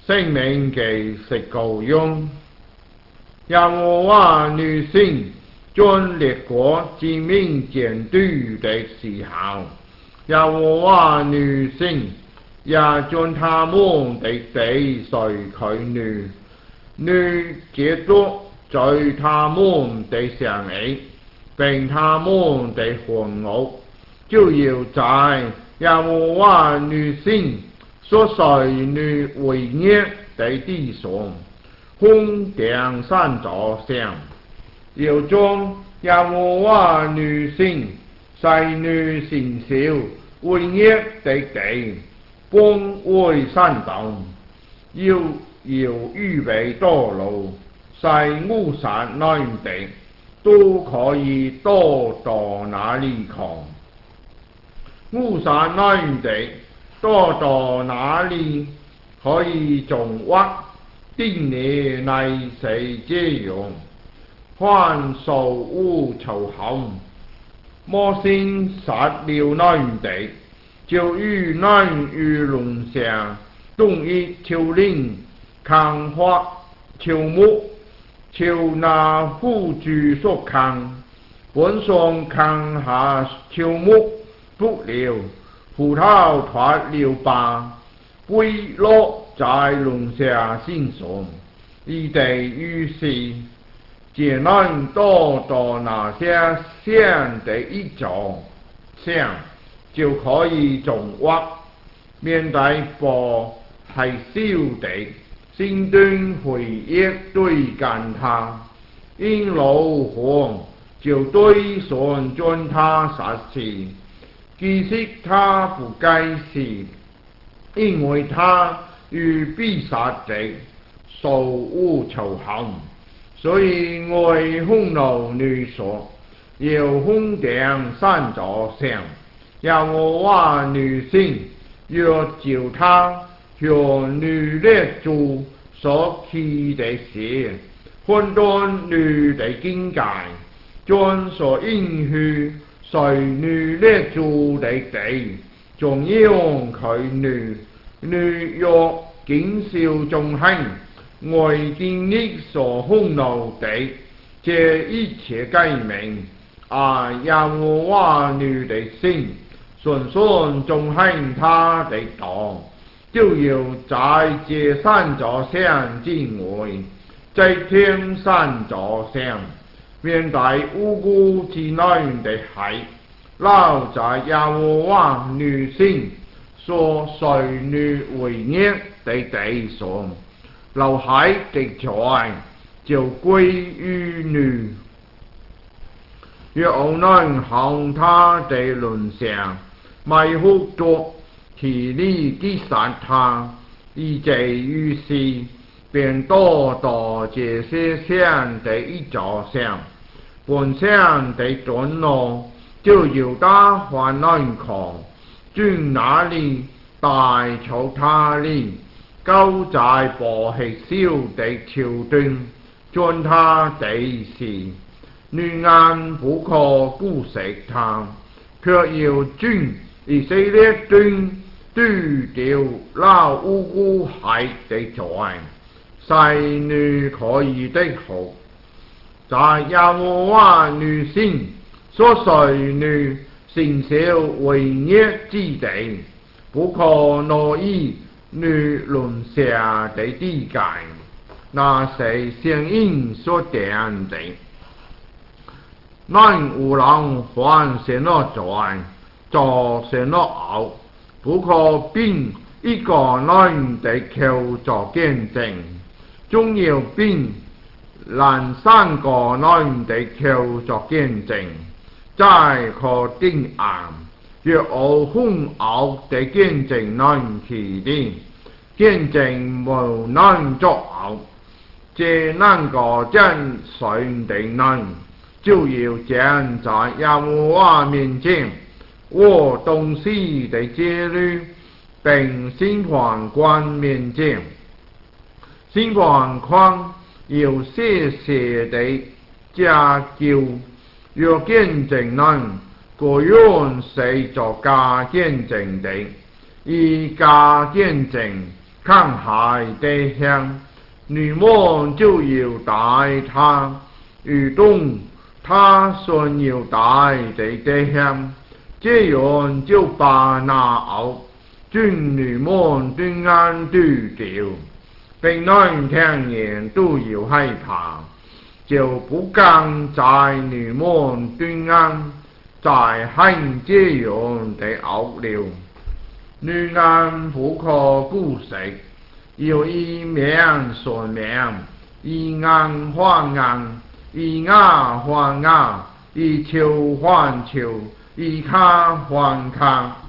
生命嘅食羔羊。耶和华女性将列国之民监督的时候，耶和华女性也将他们的地税佢女结督在他们的上面，并他们的房屋，就要在耶和华女性所受女为业的地上，封顶山座上，要将耶和华女性使女成少为业的地，封为山洞，要预备道路，使乌撒那地都可以到那里去。乌撒那地到那里可以种植，定年乃是这样。凡受污仇恨，摩西杀了那地，就与那与龙下动一丘陵，砍伐树木，就那富主所砍，本上砍下树木不了，葡萄脱了疤，归落在龙下身上，一地于是只能到那些像的一座像，就可以种植，面对不係燒地，先端回憶對กัน他，因老黃就對上將他殺死，其實他不該死，因為他與必殺地受污仇恨，所以愛匈奴女說，要封頂山座上，耶和華女性若照他向女列祖所起的事，判斷女的境界，將所應許隨女列祖的地，仲要佢女若經少眾行，外經歷所匈奴的這一切計命，耶和華女的心順順眾行他的道，就要在這山座上之外，在天山座上，面對無辜之內的海，留在耶和華女性所隨女為業的地上，留海的財就歸於女。若能向他的鄰上埋伏着其利擊殺他，以至於是便到這些像的一座上，本像的轉落就要打還難狂，將那裡帶出他裡，交在不吃燒的橋段，將他地時，女眼不可顧惜他，卻要將以色列中丟掉那無辜害的罪，使女可以得福。在耶和華女性所隨女成少為業之地，不可挪移女鄰下的地界，那是聖經所定的。男無論犯什麼罪，做什麼惡，不可並一個男的口作見證，總要並讓3個男的口作見證，才可定案。若有兇惡的見證難起的，見證無能作惡，這兩個真信的人，就要站在耶和華面前，我東西的這律，並審判官面前，審判官要謝的家教，若見證人個人是作假見證的，以假見證看海地香，女們就要帶他，如東他信要帶地香，這樣就把那袄將女們對眼對掉，並能聽見都要害怕，就不敢在女們對眼再行這樣的惡了。女人不可姑息，要以命順命，以眼還眼，以牙還牙，以球還球，以卡還卡。